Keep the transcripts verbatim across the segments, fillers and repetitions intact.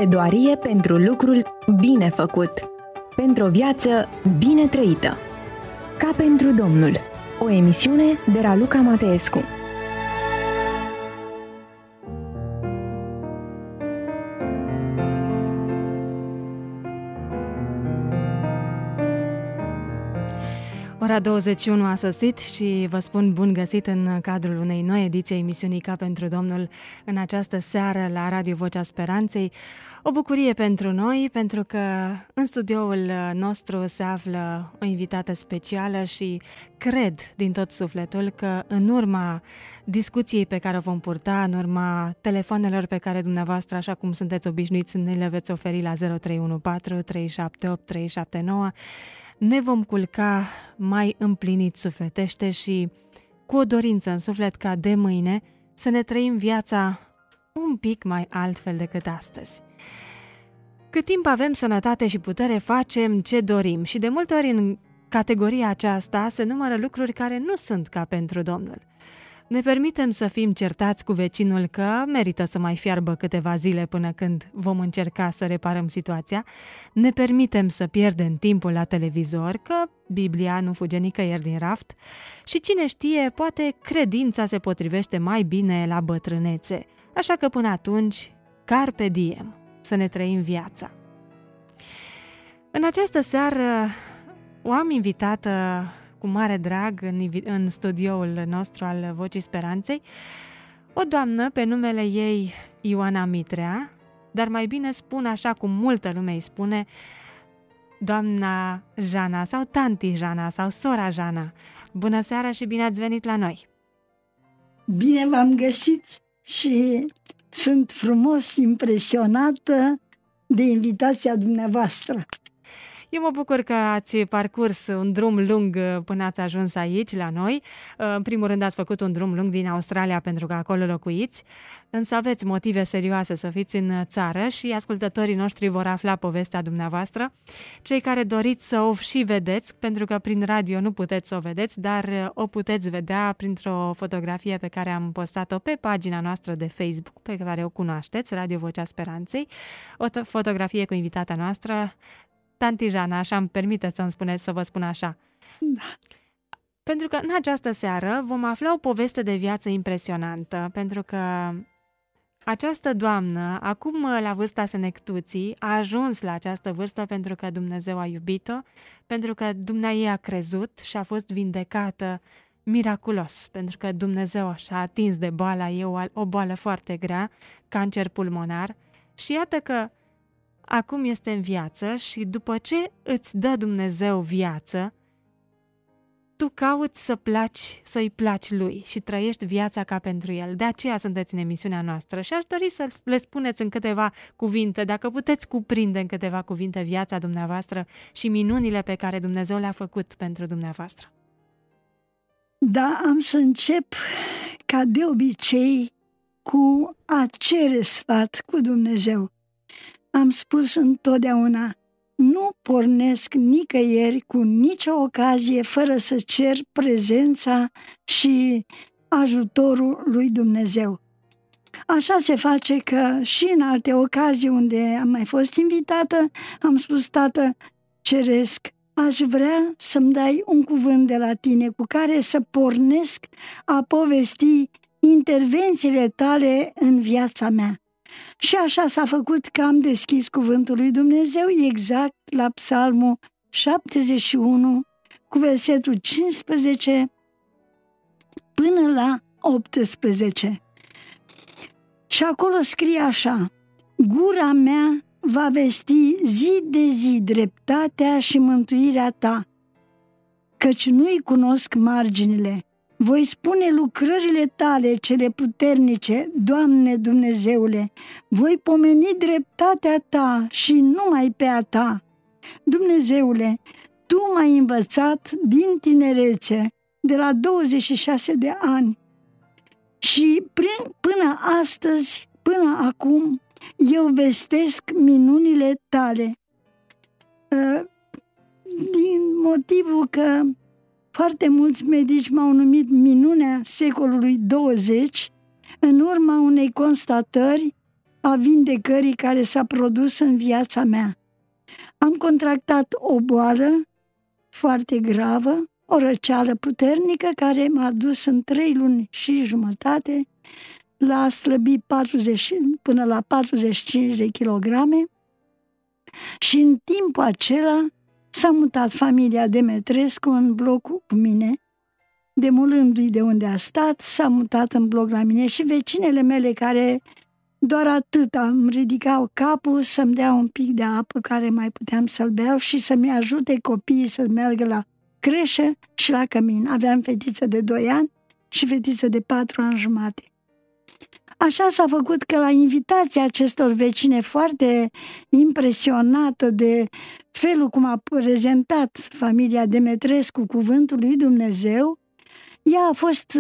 Pledoarie pentru lucrul bine făcut, pentru o viață bine trăită. Ca pentru Domnul, o emisiune de Raluca Mateescu. Ora douăzeci și unu a sosit și vă spun bun găsit în cadrul unei noi ediții emisiunii Ca pentru Domnul în această seară la Radio Vocea Speranței. O bucurie pentru noi, pentru că în studioul nostru se află o invitată specială și cred din tot sufletul că în urma discuției pe care o vom purta, în urma telefonelor pe care dumneavoastră, așa cum sunteți obișnuiți, ne le veți oferi la zero trei unu patru trei șapte opt trei șapte nouă, ne vom culca mai împlinit sufletește și cu o dorință în suflet ca de mâine să ne trăim viața un pic mai altfel decât astăzi. Cât timp avem sănătate și putere, facem ce dorim și de multe ori în categoria aceasta se numără lucruri care nu sunt ca pentru Domnul. Ne permitem să fim certați cu vecinul că merită să mai fiarbă câteva zile până când vom încerca să reparăm situația. Ne permitem să pierdem timpul la televizor, că Biblia nu fuge nicăieri din raft. Și cine știe, poate credința se potrivește mai bine la bătrânețe. Așa că până atunci, carpe diem, să ne trăim viața. În această seară o am invitată cu mare drag în, în studioul nostru al Vocii Speranței, o doamnă pe numele ei Ioana Mitrea, dar mai bine spun așa cum multă lume îi spune, doamna Jana sau tanti Jana sau sora Jana. Bună seara și bine ați venit la noi! Bine v-am găsit și sunt frumos impresionată de invitația dumneavoastră. Eu mă bucur că ați parcurs un drum lung până ați ajuns aici, la noi. În primul rând ați făcut un drum lung din Australia pentru că acolo locuiți, însă aveți motive serioase să fiți în țară și ascultătorii noștri vor afla povestea dumneavoastră. Cei care doriți să o și vedeți, pentru că prin radio nu puteți să o vedeți, dar o puteți vedea printr-o fotografie pe care am postat-o pe pagina noastră de Facebook, pe care o cunoașteți, Radio Vocea Speranței, o fotografie cu invitata noastră, tanti Jana, așa îmi permite să-mi spuneți, să vă spun așa. Da. Pentru că în această seară vom afla o poveste de viață impresionantă, pentru că această doamnă, acum la vârsta senectuții, a ajuns la această vârstă pentru că Dumnezeu a iubit-o, pentru că dumneaei a crezut și a fost vindecată miraculos, pentru că Dumnezeu și-a atins de boala ei, o boală foarte grea, cancer pulmonar, și iată că acum este în viață și după ce îți dă Dumnezeu viață, tu cauți să placi, să-i placi lui și trăiești viața ca pentru el. De aceea sunteți în emisiunea noastră și aș dori să le spuneți în câteva cuvinte, dacă puteți cuprinde în câteva cuvinte viața dumneavoastră și minunile pe care Dumnezeu le-a făcut pentru dumneavoastră. Da, am să încep ca de obicei cu a cere sfat cu Dumnezeu. Am spus întotdeauna, nu pornesc nicăieri cu nicio ocazie fără să cer prezența și ajutorul lui Dumnezeu. Așa se face că și în alte ocazii unde am mai fost invitată, am spus, Tată Ceresc, aș vrea să-mi dai un cuvânt de la tine cu care să pornesc a povesti intervențiile tale în viața mea. Și așa s-a făcut că am deschis cuvântul lui Dumnezeu exact la Psalmul șaptezeci și unu cu versetul cincisprezece până la optsprezece. Și acolo scrie așa: gura mea va vesti zi de zi dreptatea și mântuirea ta, căci nu-i cunosc marginile. Voi spune lucrările tale cele puternice, Doamne Dumnezeule, voi pomeni dreptatea ta și numai pe a ta. Dumnezeule, tu m-ai învățat din tinerețe, de la douăzeci și șase de ani. Și prin, până astăzi, până acum, eu vestesc minunile tale. Din motivul că foarte mulți medici m-au numit minunea secolului douăzeci, în urma unei constatări a vindecării care s-a produs în viața mea. Am contractat o boală foarte gravă, o răceală puternică care m-a dus în trei luni și jumătate la a slăbi patruzeci, până la patruzeci și cinci de kilograme și în timpul acela s-a mutat familia Demetrescu în blocul cu mine. Demolându-i de unde a stat, s-a mutat în bloc la mine și vecinele mele care doar atât îmi ridicau capul să-mi dea un pic de apă care mai puteam să-l beau și să-mi ajute copiii să meargă la creșă și la cămin. Aveam fetiță de doi ani și fetiță de patru ani jumate. Așa s-a făcut că la invitația acestor vecine, foarte impresionată de felul cum a prezentat familia Demetrescu cuvântul lui Dumnezeu, ea a fost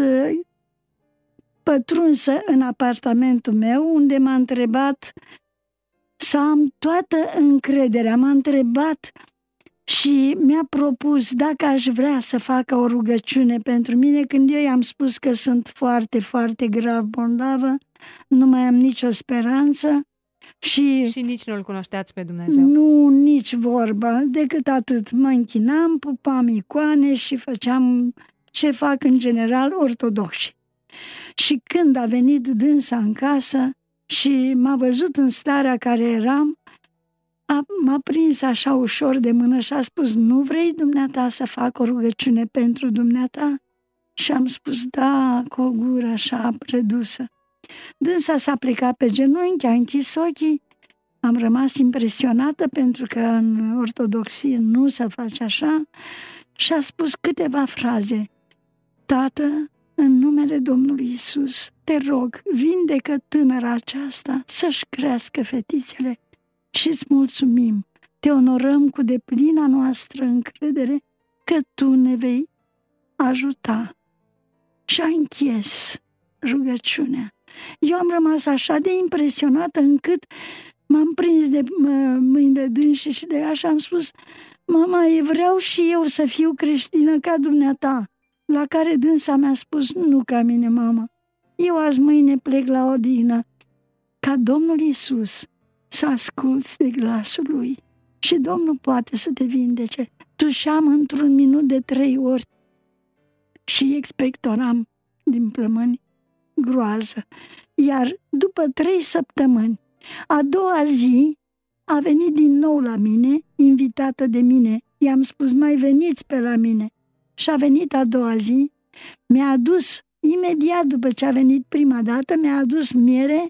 pătrunsă în apartamentul meu, unde m-a întrebat să am toată încrederea. M-a întrebat și mi-a propus dacă aș vrea să facă o rugăciune pentru mine, când eu i-am spus că sunt foarte, foarte grav bolnavă, nu mai am nicio speranță. Și, și nici nu-L cunoșteați pe Dumnezeu. Nu, nici vorba, decât atât. Mă închinam, pupam icoane și făceam ce fac în general ortodoxi. Și când a venit dânsa în casă și m-a văzut în starea care eram, a, m-a prins așa ușor de mână și a spus: nu vrei dumneata să fac o rugăciune pentru dumneata? Și am spus da, cu o gură așa redusă. Dânsa s-a plecat pe genunchi, a închis ochii. Am rămas impresionată pentru că în ortodoxie nu se face așa și a spus câteva fraze. Tată, în numele Domnului Iisus, te rog, vindecă tânăra aceasta să-și crească fetițele și îți mulțumim. Te onorăm cu deplina noastră încredere că Tu ne vei ajuta. Și a închis rugăciunea. Eu am rămas așa de impresionată încât m-am prins de mâinile dânsii și de ea și am spus: mama, vreau și eu să fiu creștină ca dumneata. La care dânsa mi-a spus: nu ca mine, mama. Eu azi mâine plec la odihnă. Ca Domnul Iisus să asculți de glasul Lui și Domnul poate să te vindece. Tușeam într-un minut de trei ori și expectoram din plămâni groază. Iar după trei săptămâni, a doua zi, a venit din nou la mine, invitată de mine. I-am spus: mai veniți pe la mine. Și a venit a doua zi, mi-a adus, imediat după ce a venit prima dată, mi-a adus miere,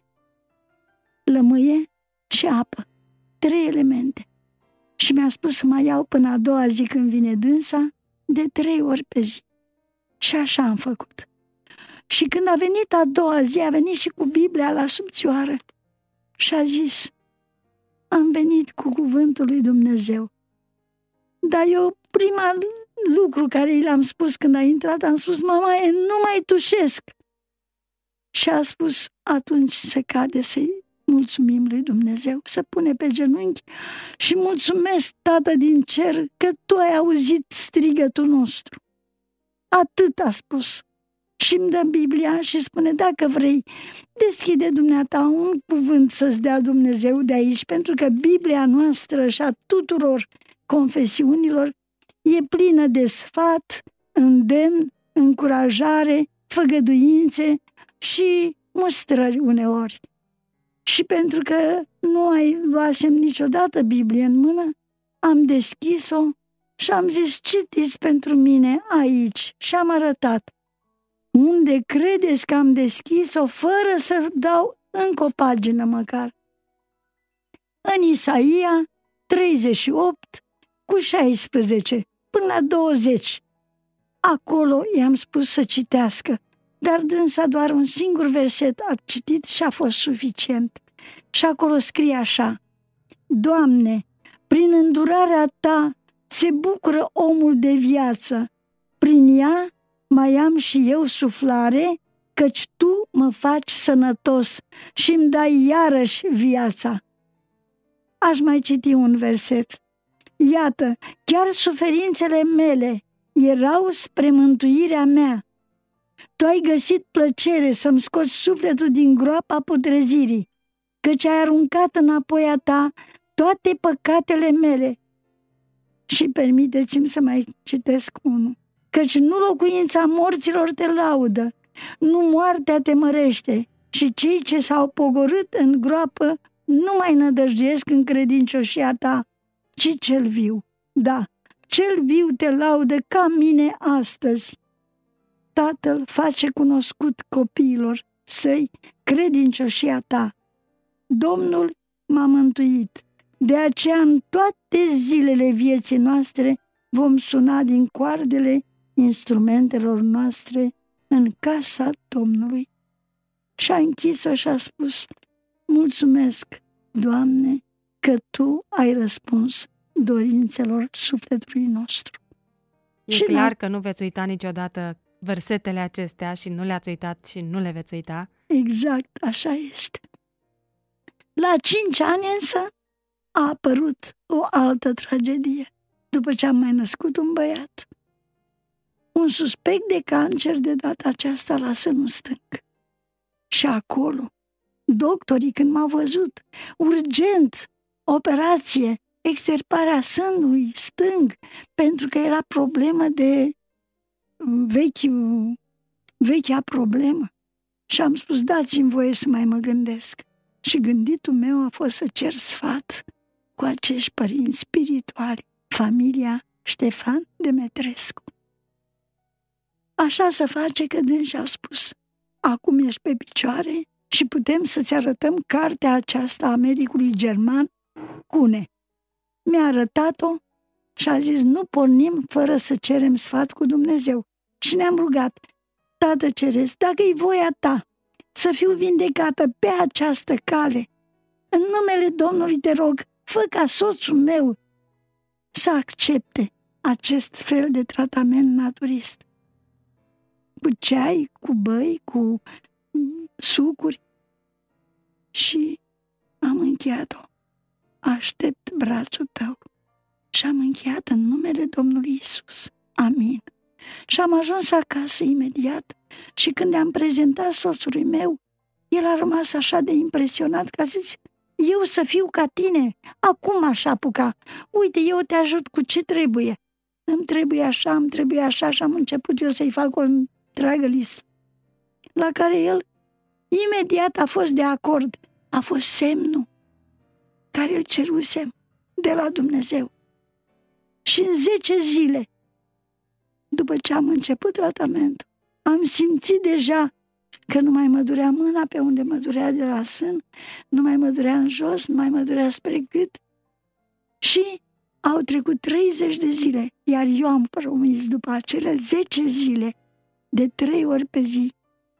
lămâie și apă. Trei elemente. Și mi-a spus să mai iau până a doua zi când vine dânsa, de trei ori pe zi. Și așa am făcut. Și când a venit a doua zi, a venit și cu Biblia la subțioară și a zis: am venit cu cuvântul lui Dumnezeu. Dar eu prima lucru care i l-am spus când a intrat, am spus: mama, e, nu mai tușesc. Și a spus: atunci se cade să-i mulțumim lui Dumnezeu, să pune pe genunchi și mulțumesc, Tată din cer, că Tu ai auzit strigătul nostru. Atât a spus. Și îmi dă Biblia și spune: dacă vrei, deschide dumneata un cuvânt să-ți dea Dumnezeu de aici, pentru că Biblia noastră și a tuturor confesiunilor e plină de sfat, îndemn, încurajare, făgăduințe și mustrări uneori. Și pentru că nu ai luasem niciodată Biblie în mână, am deschis-o și am zis: citiți pentru mine aici. Și am arătat. Unde credeți că am deschis-o fără să dau încă o pagină măcar? În Isaia treizeci și opt cu șaisprezece până la douăzeci. Acolo i-am spus să citească, dar dânsa doar un singur verset a citit și a fost suficient. Și acolo scrie așa: Doamne, prin îndurarea Ta se bucură omul de viață, prin ea mai am și eu suflare, căci Tu mă faci sănătos și îmi dai iarăși viața. Aș mai citi un verset. Iată, chiar suferințele mele erau spre mântuirea mea. Tu ai găsit plăcere să-mi scoți sufletul din groapa putrezirii. căci ai aruncat înapoi a ta toate păcatele mele. Și permiteți-mi să mai citesc unul. Căci nu locuința morților te laudă, nu moartea te mărește, și cei ce s-au pogorât în groapă nu mai nădăjduiesc în credincioșia ta, ci cel viu. Da, cel viu te laudă ca mine astăzi. Tatăl face cunoscut copiilor săi credincioșia ta. Domnul m-a mântuit, de aceea în toate zilele vieții noastre vom suna din coardele instrumentelor noastre în casa Domnului. Și a închis-o și a spus: mulțumesc, Doamne, că Tu ai răspuns dorințelor sufletului nostru. E și clar la... că nu veți uita niciodată versetele acestea și nu le-ați uitat și nu le veți uita. Exact, așa este. La cinci ani însă a apărut o altă tragedie, după ce am mai născut un băiat. Un suspect de cancer de data aceasta la sânul stâng. Și acolo, doctorii când m-au văzut, urgent, operație, extirparea sânului stâng, pentru că era problemă de vechiul, vechea problemă. Și am spus, dați-mi voie să mai mă gândesc. Și gânditul meu a fost să cer sfat cu acești părinți spirituali, familia Ștefan Demetrescu. Așa se face că dânsi au spus, acum ești pe picioare și putem să-ți arătăm cartea aceasta a medicului german Cune. Mi-a arătat-o și a zis, nu pornim fără să cerem sfat cu Dumnezeu. Și ne-am rugat, Tată Ceresc, dacă-i voia ta să fiu vindecată pe această cale, în numele Domnului te rog, fă ca soțul meu să accepte acest fel de tratament naturist. Cu ceai, cu băi, cu sucuri. Și am încheiat-o. Aștept brațul tău. Și am încheiat în numele Domnului Isus. Amin. Și am ajuns acasă imediat și când am prezentat soțului meu, el a rămas așa de impresionat că a zis, eu să fiu ca tine, acum aș apuca. Uite, eu te ajut cu ce trebuie. Îmi trebuie așa, îmi trebuie așa și am început eu să-i fac o întreagă listă. La care el imediat a fost de acord. A fost semnul care îl cerusem de la Dumnezeu. Și în zece zile, după ce am început tratamentul, am simțit deja că nu mai mă durea mâna pe unde mă durea de la sân, nu mai mă durea în jos, nu mai mă durea spre gât. Și au trecut treizeci de zile, iar eu am promis după acele zece zile, de trei ori pe zi,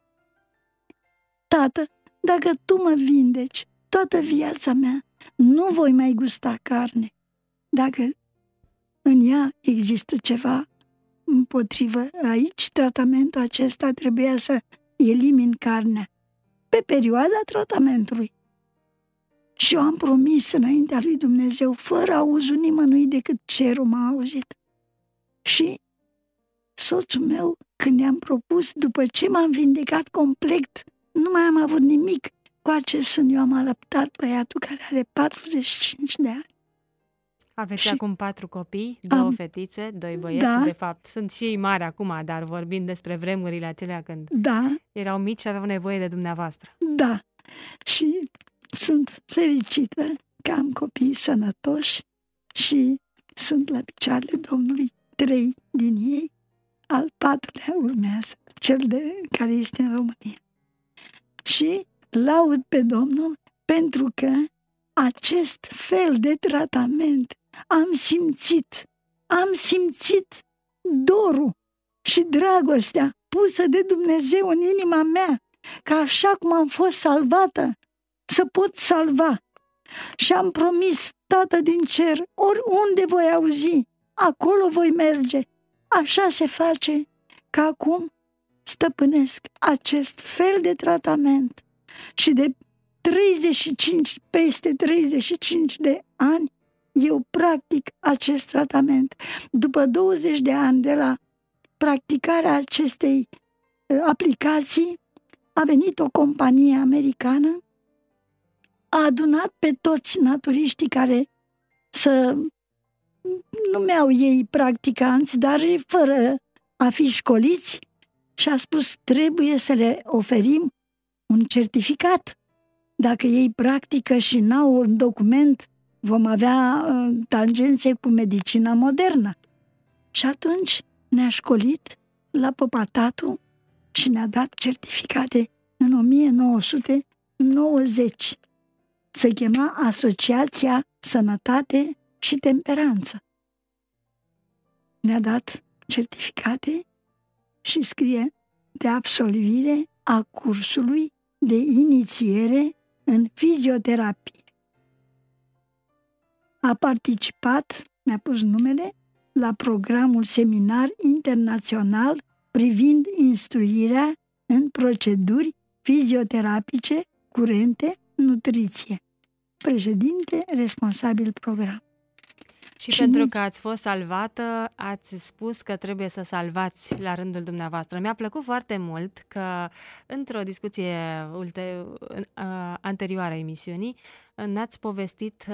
Tată, dacă Tu mă vindeci toată viața mea, nu voi mai gusta carne. Dacă în ea există ceva împotrivă, aici tratamentul acesta trebuia să elimin carnea pe perioada tratamentului. Și eu am promis înaintea lui Dumnezeu, fără auzul nimănui decât cerul m-a auzit. Și soțul meu, când i-am propus, după ce m-am vindecat complet, nu mai am avut nimic cu acest sân, eu am alăptat băiatul care are patruzeci și cinci de ani. Aveți și acum patru copii, două am, fetițe, doi băieți, da, de fapt sunt și ei mari acum, dar vorbim despre vremurile acelea când da, erau mici și aveau nevoie de dumneavoastră. Da, și sunt fericită că am copii sănătoși și sunt la picioarele Domnului. Trei din ei, al patrulea urmează, cel de care este în România. Și laud pe Domnul pentru că acest fel de tratament am simțit, am simțit dorul și dragostea pusă de Dumnezeu în inima mea, că așa cum am fost salvată, să pot salva. Și am promis, Tată din cer, oriunde voi auzi, acolo voi merge. Așa se face că acum stăpânesc acest fel de tratament și de treizeci și cinci, peste treizeci și cinci de ani, eu practic acest tratament. După douăzeci de ani de la practicarea acestei aplicații, a venit o companie americană, a a adunat pe toți naturiștii care să numeau ei practicanți, dar fără a fi școliți, și a spus: trebuie să le oferim un certificat. Dacă ei practică și n-au un document, vom avea uh, tangențe cu medicina modernă. Și atunci ne-a școlit la Păpatatu și ne-a dat certificate în o mie nouă sute nouăzeci. Se chema Asociația Sănătate și Temperanță. Ne-a dat certificate și scrie: de absolvire a cursului de inițiere în fizioterapie. A participat, mi-a pus numele, la programul seminar internațional privind instruirea în proceduri fizioterapice curente, nutriție. Președinte responsabil program. Și, și pentru că ați fost salvată, ați spus că trebuie să salvați la rândul dumneavoastră. Mi-a plăcut foarte mult că într-o discuție ulte, anterioară emisiunii ne-ați povestit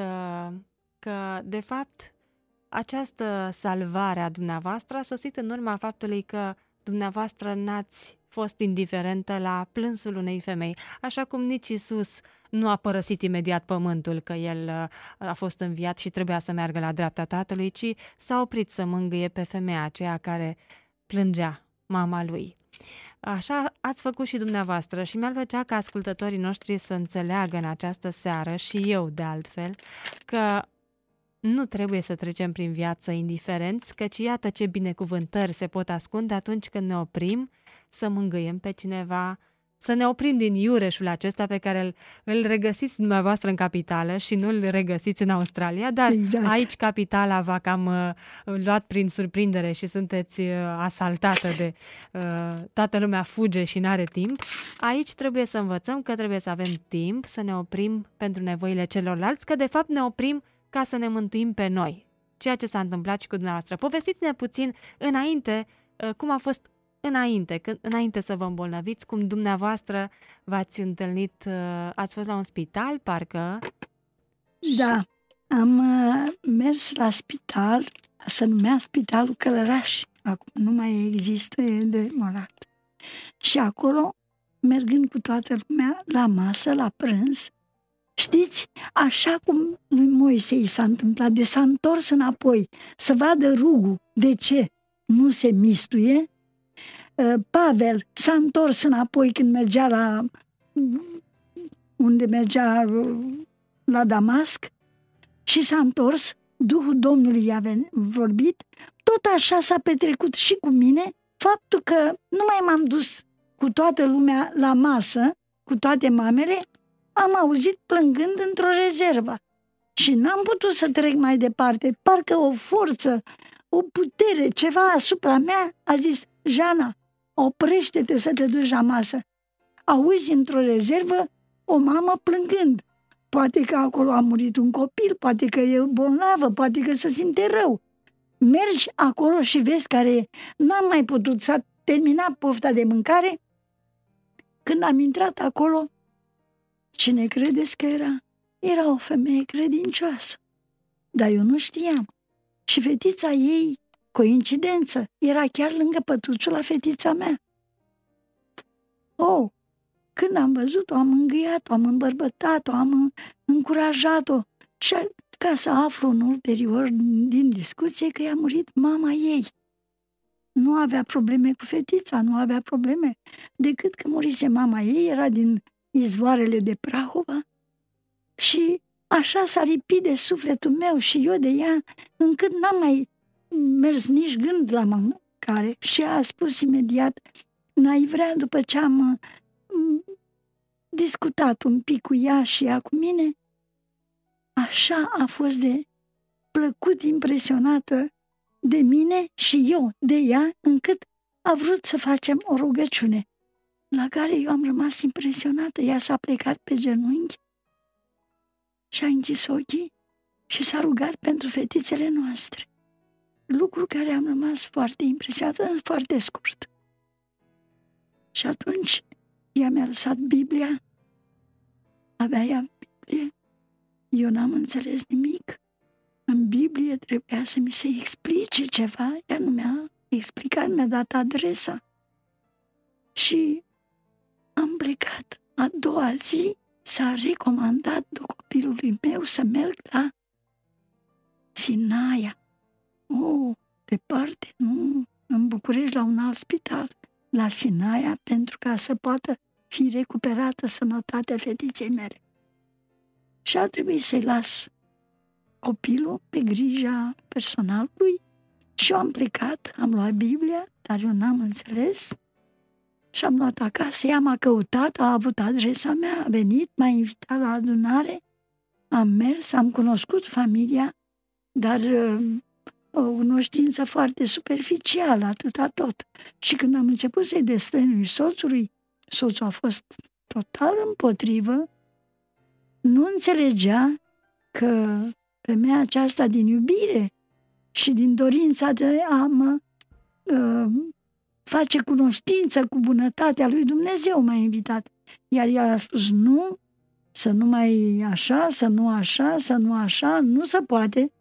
că, de fapt, această salvare a dumneavoastră a sosit în urma faptului că dumneavoastră n-ați fost indiferentă la plânsul unei femei, așa cum nici Iisus nu a părăsit imediat pământul, că el a fost înviat și trebuia să meargă la dreapta Tatălui, ci s-a oprit să mângâie pe femeia aceea care plângea, mama lui. Așa ați făcut și dumneavoastră și mi-ar plăcea ca ascultătorii noștri să înțeleagă în această seară, și eu de altfel, că nu trebuie să trecem prin viață indiferenți, căci iată ce binecuvântări se pot ascunde atunci când ne oprim să mângâiem pe cineva, să ne oprim din iureșul acesta pe care îl, îl regăsiți dumneavoastră în capitală și nu îl regăsiți în Australia, dar exact. Aici capitala v-a cam uh, luat prin surprindere și sunteți uh, asaltată de uh, toată lumea fuge și n-are timp. Aici trebuie să învățăm că trebuie să avem timp să ne oprim pentru nevoile celorlalți, că de fapt ne oprim ca să ne mântuim pe noi. Ceea ce s-a întâmplat și cu dumneavoastră. Povestiți-ne puțin înainte uh, cum a fost Înainte, când, înainte să vă îmbolnăviți, cum dumneavoastră v-ați întâlnit, ați fost la un spital, parcă? Da, am uh, mers la spital, se numea Spitalul Călăraș, acum nu mai există, e demorat. Și acolo, mergând cu toată lumea la masă, la prânz, știți, așa cum lui Moise i s-a întâmplat, de s-a întors înapoi, să vadă rugul, de ce nu se mistuie. Pavel s-a întors înapoi când mergea la unde mergea la Damasc și s-a întors, Duhul Domnului i-a vorbit. Tot așa s-a petrecut și cu mine, faptul că nu mai m-am dus cu toată lumea la masă, cu toate mamele, am auzit plângând într-o rezervă și n-am putut să trec mai departe, parcă o forță, o putere, ceva asupra mea a zis: Jana, oprește-te să te duci la masă. Auzi într-o rezervă o mamă plângând. Poate că acolo a murit un copil, poate că e bolnavă, poate că se simte rău. Mergi acolo și vezi care e. N-am mai putut, să termina pofta de mâncare. Când am intrat acolo, cine credeți că era? Era o femeie credincioasă. Dar eu nu știam. Și fetița ei, coincidență, era chiar lângă pătuțul la fetița mea. Oh, când am văzut-o, am îngâiat-o, am îmbărbătat-o, am încurajat-o. Și ca să aflu în ulterior din discuție că i-a murit mama ei. Nu avea probleme cu fetița, nu avea probleme. Decât că murise mama ei, era din izvoarele de Prahova. Și așa s-a lipit de sufletul meu și eu de ea, încât n-am mai mers nici gând la mâncare. Și a spus imediat: n-ai vrea, după ce am discutat un pic cu ea și ea cu mine, așa a fost de plăcut impresionată de mine și eu de ea, încât a vrut să facem o rugăciune, la care eu am rămas impresionată. Ea s-a plecat pe genunchi și a închis ochii și s-a rugat pentru fetițele noastre. Lucru care am rămas foarte impresionată, foarte scurt. Și atunci ea mi-a lăsat Biblia, avea ea Biblie, Eu n-am înțeles nimic. În Biblie trebuia să mi se explice ceva, ea nu mi-a explicat, mi-a dat adresa. Și am plecat. A doua zi s-a recomandat copilului meu să merg la Sinaia. Oh, departe, nu, în București, la un alt spital, la Sinaia, pentru ca să poată fi recuperată sănătatea fetiței mele. Și a trebuit să-i las copilul pe grija personalului și eu am plecat, am luat Biblia, dar eu n-am înțeles și am luat acasă, ea m-a căutat, a avut adresa mea, a venit, m-a invitat la adunare, am mers, am cunoscut familia, dar o cunoștință foarte superficială, atâta tot. Și când am început să-i destăinui soțului, soțul a fost total împotrivă, nu înțelegea că femeia aceasta din iubire și din dorința de a mă uh, face cunoștință cu bunătatea lui Dumnezeu m-a invitat. Iar el a spus nu, să nu mai așa, să nu așa, să nu așa, nu se poate.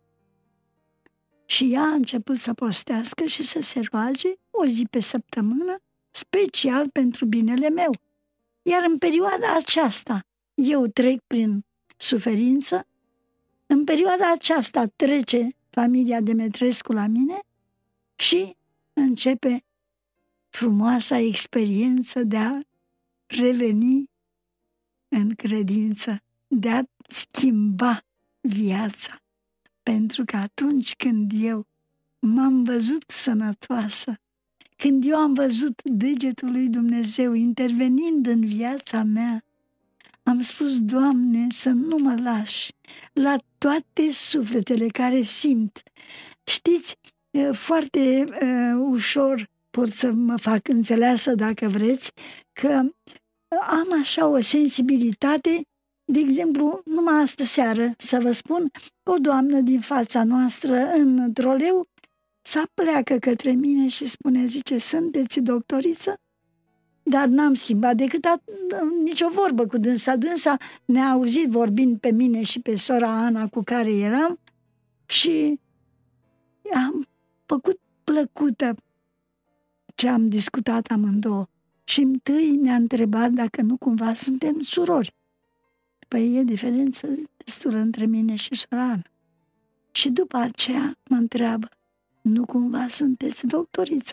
Și ea a început să postească și să se roage o zi pe săptămână, special pentru binele meu. Iar în perioada aceasta eu trec prin suferință, în perioada aceasta trece familia Demetrescu la mine și începe frumoasa experiență de a reveni în credință, de a schimba viața. Pentru că atunci când eu m-am văzut sănătoasă, când eu am văzut degetul lui Dumnezeu intervenind în viața mea, am spus, Doamne, să nu mă lași la toate sufletele care simt. Știți, foarte uh, ușor pot să mă fac înțeleasă, dacă vreți, că am așa o sensibilitate. De exemplu, numai astă seară, să vă spun, o doamnă din fața noastră în troleu s-a pleacă către mine și spune, zice, sunteți doctoriță? Dar n-am schimbat decât a, nicio vorbă cu dânsa. Dânsa ne-a auzit vorbind pe mine și pe sora Ana cu care eram și am făcut plăcută ce am discutat amândouă. Și întâi ne-a întrebat dacă nu cumva suntem surori. Păi e diferență destulă între mine și sora Ana. Și după aceea mă întreabă, nu cumva sunteți doctorița?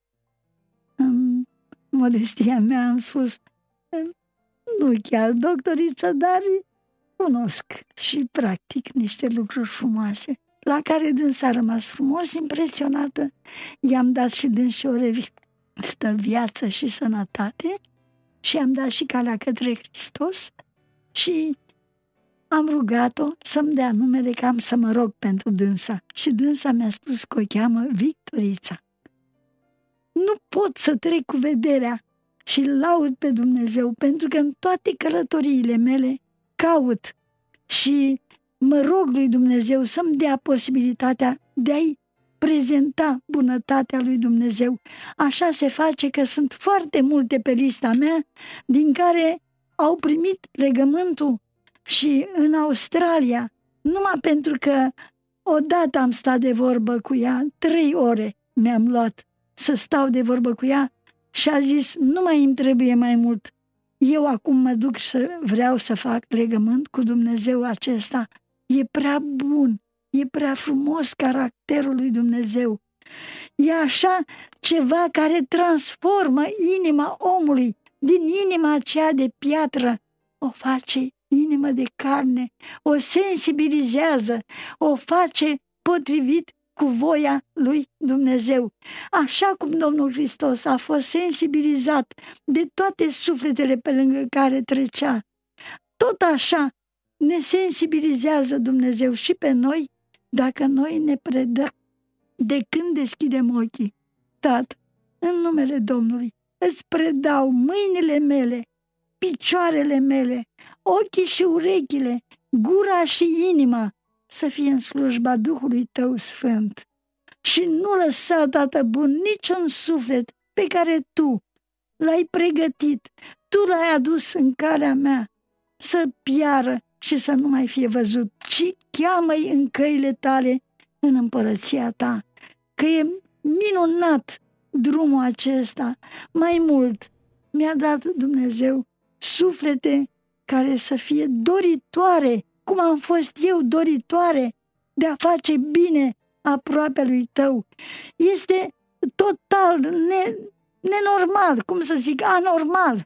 În modestia mea am spus, nu chiar doctoriță, dar cunosc și practic niște lucruri frumoase, la care dânsa a rămas frumos impresionată. I-am dat și dânsi o revistă Viață și Sănătate și am dat și Calea către Hristos și am rugat-o să-mi dea numele, că am să mă rog pentru dânsa. Și dânsa mi-a spus că o cheamă Victorița. Nu pot să trec cu vederea și laud pe Dumnezeu, pentru că în toate călătoriile mele caut și mă rog lui Dumnezeu să-mi dea posibilitatea de a-i prezenta bunătatea lui Dumnezeu. Așa se face că sunt foarte multe pe lista mea, din care au primit legământul și în Australia, numai pentru că odată am stat de vorbă cu ea, trei ore mi-am luat să stau de vorbă cu ea și a zis, nu mai îmi trebuie mai mult. Eu acum mă duc să vreau să fac legământ cu Dumnezeu acesta. E prea bun, e prea frumos caracterul lui Dumnezeu. E așa ceva care transformă inima omului, din inima aceea de piatră, o face inimă de carne, o sensibilizează, o face potrivit cu voia lui Dumnezeu. Așa cum Domnul Hristos a fost sensibilizat de toate sufletele pe lângă care trecea, tot așa ne sensibilizează Dumnezeu și pe noi, dacă noi ne predăm de când deschidem ochii. Tată, în numele Domnului, îți predau mâinile mele, picioarele mele, ochii și urechile, gura și inima, să fie în slujba Duhului Tău Sfânt. Și nu lăsa, Tată bun, niciun suflet pe care Tu l-ai pregătit, Tu l-ai adus în calea mea, să piară, și să nu mai fie văzut, ci cheamă-i în căile tale, în împărăția ta, că e minunat drumul acesta. Mai mult, mi-a dat Dumnezeu suflete care să fie doritoare, cum am fost eu doritoare de a face bine aproapelui tău. Este total ne, nenormal, cum să zic, anormal.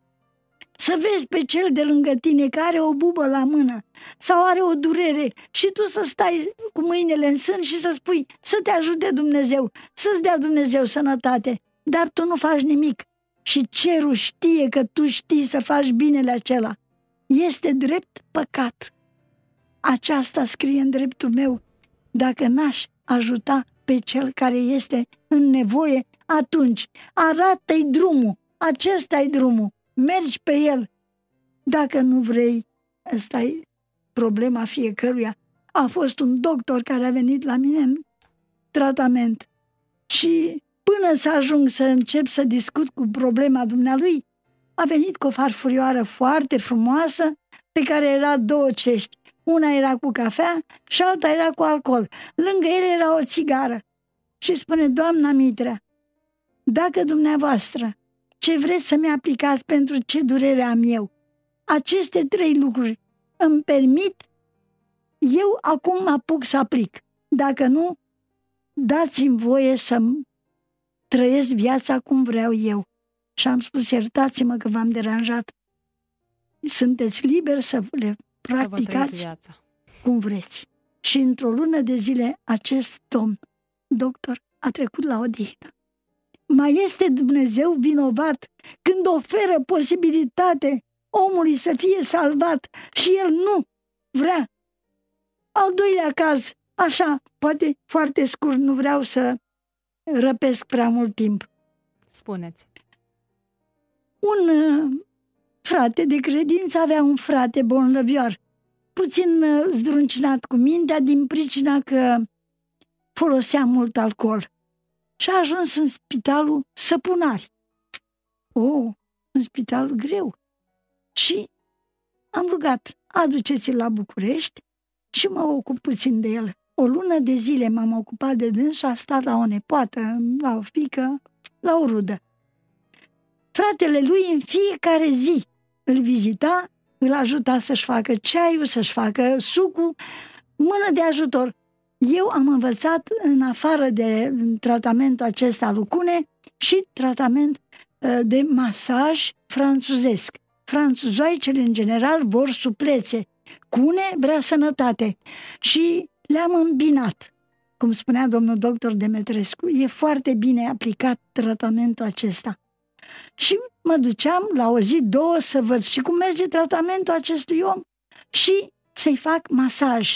Să vezi pe cel de lângă tine care are o bubă la mână sau are o durere și tu să stai cu mâinile în sân și să spui să te ajute Dumnezeu, să-ți dea Dumnezeu sănătate, dar tu nu faci nimic și cerul știe că tu știi să faci binele acela. Este drept păcat. Aceasta scrie în dreptul meu. Dacă n-aș ajuta pe cel care este în nevoie, atunci arată-i drumul, acesta-i drumul, mergi pe el. Dacă nu vrei, ăsta e problema fiecăruia. A fost un doctor care a venit la mine în tratament și până să ajung să încep să discut cu problema dumnealui, a venit cu o farfurioară foarte frumoasă pe care era două cești. Una era cu cafea și alta era cu alcool. Lângă ele era o țigară. Și spune: doamna Mitrea, dacă dumneavoastră ce vreți să-mi aplicați pentru ce durere am eu, aceste trei lucruri îmi permit, eu acum mă apuc să aplic. Dacă nu, dați-mi voie să trăiesc viața cum vreau eu. Și am spus: iertați-mă că v-am deranjat. Sunteți liberi să le practicați cum vreți. Și într-o lună de zile acest domn, doctor, a trecut la odihnă. Mai este Dumnezeu vinovat când oferă posibilitate omului să fie salvat și el nu vrea? Al doilea caz, așa, poate foarte scurt, nu vreau să răpesc prea mult timp. Spuneți. Un uh, frate de credință avea un frate bolnăvior, puțin uh, zdruncinat cu mintea din pricina că folosea mult alcool. Și a ajuns în spitalul Săpunari. O, un spital greu. Și am rugat: aduceți-l la București și mă ocup puțin de el. O lună de zile m-am ocupat de dânsul, a stat la o nepoată, la o fiică, la o rudă. Fratele lui în fiecare zi îl vizita, îl ajuta să-și facă ceaiul, să-și facă sucul, mână de ajutor. Eu am învățat, în afară de tratamentul acesta lucune, și tratament de masaj franțuzesc. Franțuzoicele, în general, vor suplețe. Cune vrea sănătate. Și le-am îmbinat. Cum spunea domnul doctor Demetrescu, e foarte bine aplicat tratamentul acesta. Și mă duceam la o zi, două, să văd și cum merge tratamentul acestui om și să-i fac masaj.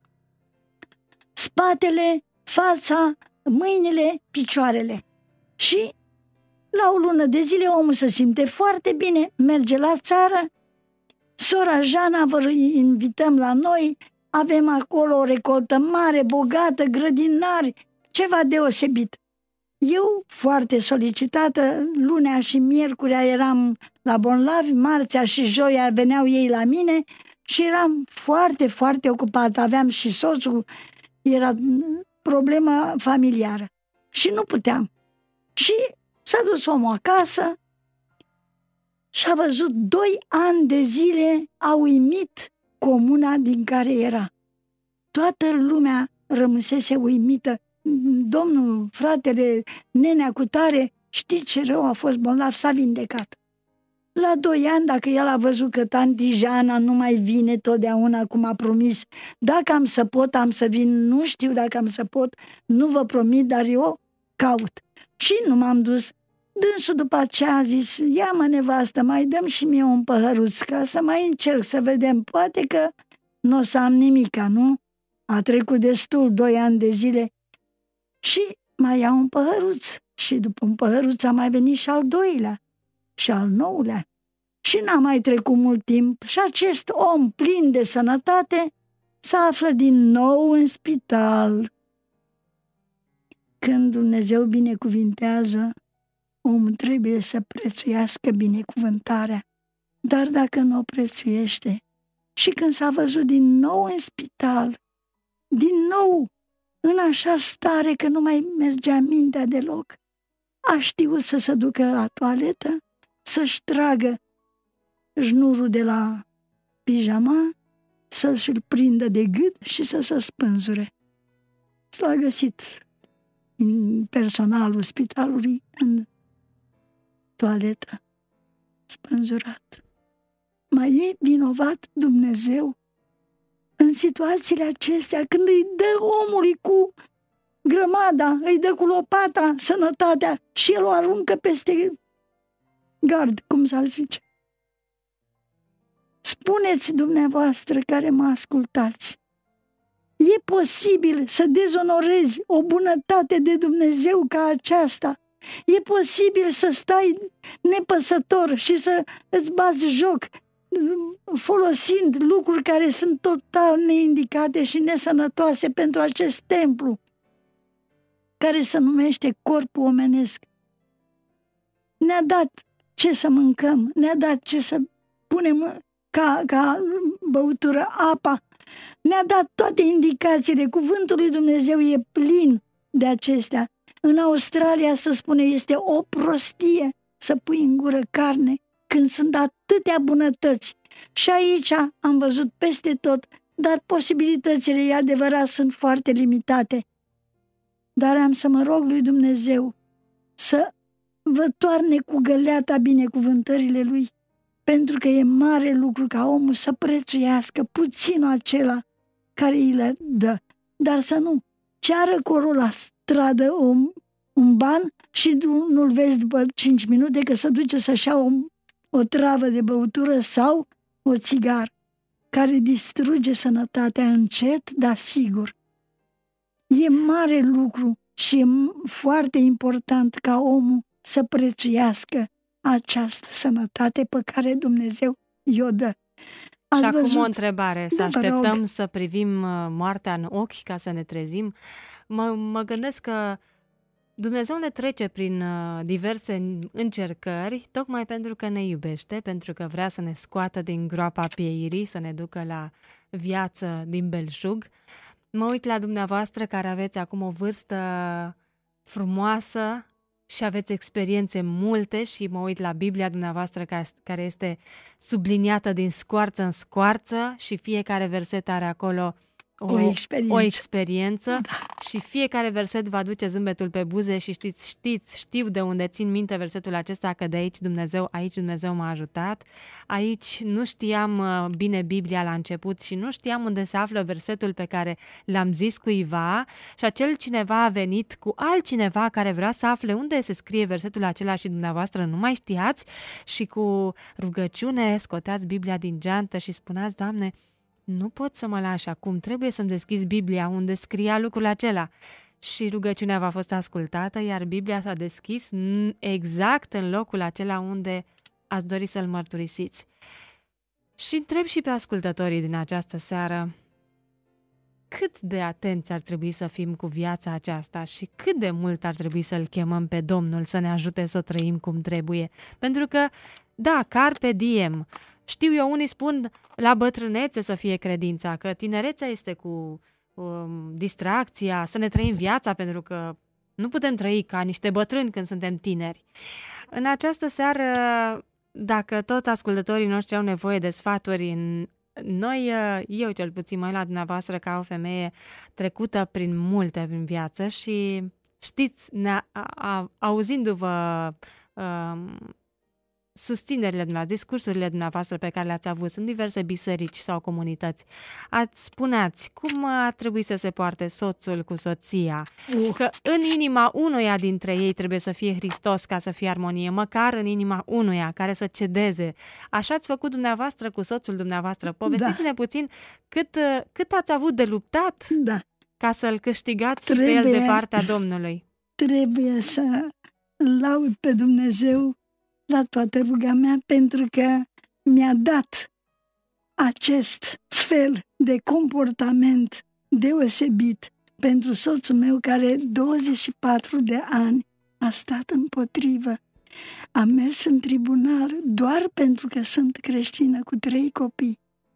Spatele, fața, mâinile, picioarele. Și la o lună de zile omul se simte foarte bine, merge la țară. Sora Jana, vă invităm la noi, avem acolo o recoltă mare, bogată, grădinari, ceva deosebit. Eu, foarte solicitată, lunea și miercurea eram la bolnavi, marțea și joia veneau ei la mine și eram foarte, foarte ocupată. Aveam și soțul, era problema familiară și nu puteam. Și s-a dus omul acasă și a văzut doi ani de zile, a uimit comuna din care era. Toată lumea rămăsese uimită. Domnul, fratele, nenea cu tare, știi ce rău a fost bolnav, s-a vindecat. La doi ani, dacă el a văzut că tanti Jana nu mai vine totdeauna cum a promis, dacă am să pot, am să vin, nu știu dacă am să pot, nu vă promit, dar eu caut. Și nu m-am dus. Dânsul după aceea a zis: ia-mă, nevastă, mai dăm și mie un păhăruț ca să mai încerc să vedem, poate că nu o să am nimica, nu? A trecut destul, doi ani de zile și mai iau un păhăruț. Și după un păhăruț a mai venit și al doilea și al nouălea. Și n-a mai trecut mult timp și acest om plin de sănătate se află din nou în spital. Când Dumnezeu binecuvintează, omul trebuie să prețuiască binecuvântarea. Dar dacă nu o prețuiește, Și când s-a văzut din nou în spital, din nou în așa stare că nu mai mergea mintea deloc, a știut să se ducă la toaletă, să-și tragă șnurul de la pijama, să-și-l prindă de gât și să se spânzure. S-a găsit personalul spitalului în toaletă, spânzurat. Mai e vinovat Dumnezeu în situațiile acestea, când îi dă omului cu grămada, îi dă cu lopata sănătatea și el o aruncă peste gard, cum s-ar zice. Spuneți dumneavoastră care mă ascultați, e posibil să dezonorezi o bunătate de Dumnezeu ca aceasta? E posibil să stai nepăsător și să îți bați joc folosind lucruri care sunt total neindicate și nesănătoase pentru acest templu care se numește corpul omenesc? Ne-a dat ce să mâncăm, ne-a dat ce să punem ca, ca băutură apa, ne-a dat toate indicațiile. Cuvântul lui Dumnezeu e plin de acestea. În Australia, se spune, este o prostie să pui în gură carne când sunt atâtea bunătăți. Și aici am văzut peste tot, dar posibilitățile, e adevărat, sunt foarte limitate. Dar am să mă rog lui Dumnezeu să vă toarne cu găleata binecuvântările lui, pentru că e mare lucru ca omul să prețuiască puținul acela care îi le dă, dar să nu ceară acolo la stradă un, un ban și nu-l vezi după cinci minute că se duce să-și ia o, o travă de băutură sau o țigară, care distruge sănătatea încet, dar sigur. E mare lucru și e foarte important ca omul să prețuiască această sănătate pe care Dumnezeu i-o dă. Ați și acum văzut? o întrebare. Să Da, așteptăm să privim moartea în ochi ca să ne trezim? Mă, mă gândesc că Dumnezeu ne trece prin diverse încercări tocmai pentru că ne iubește, pentru că vrea să ne scoată din groapa pieirii, să ne ducă la viață din belșug. Mă uit la dumneavoastră care aveți acum o vârstă frumoasă și aveți experiențe multe și mă uit la Biblia dumneavoastră care este subliniată din scoarță în scoarță și fiecare verset are acolo o, o experiență, o experiență da. Și fiecare verset vă aduce zâmbetul pe buze și știți, știți, știu de unde țin minte versetul acesta, că de aici Dumnezeu, aici Dumnezeu m-a ajutat, aici nu știam bine Biblia la început și nu știam unde se află versetul pe care l-am zis cuiva și acel cineva a venit cu altcineva care vrea să afle unde se scrie versetul acela și dumneavoastră nu mai știați și cu rugăciune scoteați Biblia din geantă și spuneați: Doamne, nu pot să mă lași acum, trebuie să-mi deschizi Biblia unde scria lucrul acela. Și rugăciunea v-a fost ascultată, iar Biblia s-a deschis exact în locul acela unde ați dori să-l mărturisiți. Și întreb și pe ascultătorii din această seară, cât de atenți ar trebui să fim cu viața aceasta și cât de mult ar trebui să-L chemăm pe Domnul să ne ajute să o trăim cum trebuie. Pentru că, da, carpe diem. Știu eu, unii spun la bătrânețe să fie credința, că tinerețea este cu um, distracția, să ne trăim viața, pentru că nu putem trăi ca niște bătrâni când suntem tineri. În această seară, dacă tot ascultătorii noștri au nevoie de sfaturi, noi, eu cel puțin, mă uit la dumneavoastră ca o femeie trecută prin multe în viață și știți, ne, a, a, auzindu-vă um, susținerile dumneavoastră, discursurile dumneavoastră pe care le-ați avut în diverse biserici sau comunități, ați spuneați cum ar trebui să se poarte soțul cu soția, uh. că în inima unuia dintre ei trebuie să fie Hristos ca să fie armonie, măcar în inima unuia care să cedeze. Așa ați făcut dumneavoastră cu soțul dumneavoastră. Povestiți-ne da. puțin cât, cât ați avut de luptat da. ca să-l câștigați trebuie, și pe el de partea Domnului. Trebuie să laud pe Dumnezeu la toată ruga mea, pentru că mi-a dat acest fel de comportament deosebit pentru soțul meu, care douăzeci și patru de ani a stat împotrivă. Am mers în tribunal doar pentru că sunt creștină cu trei copii.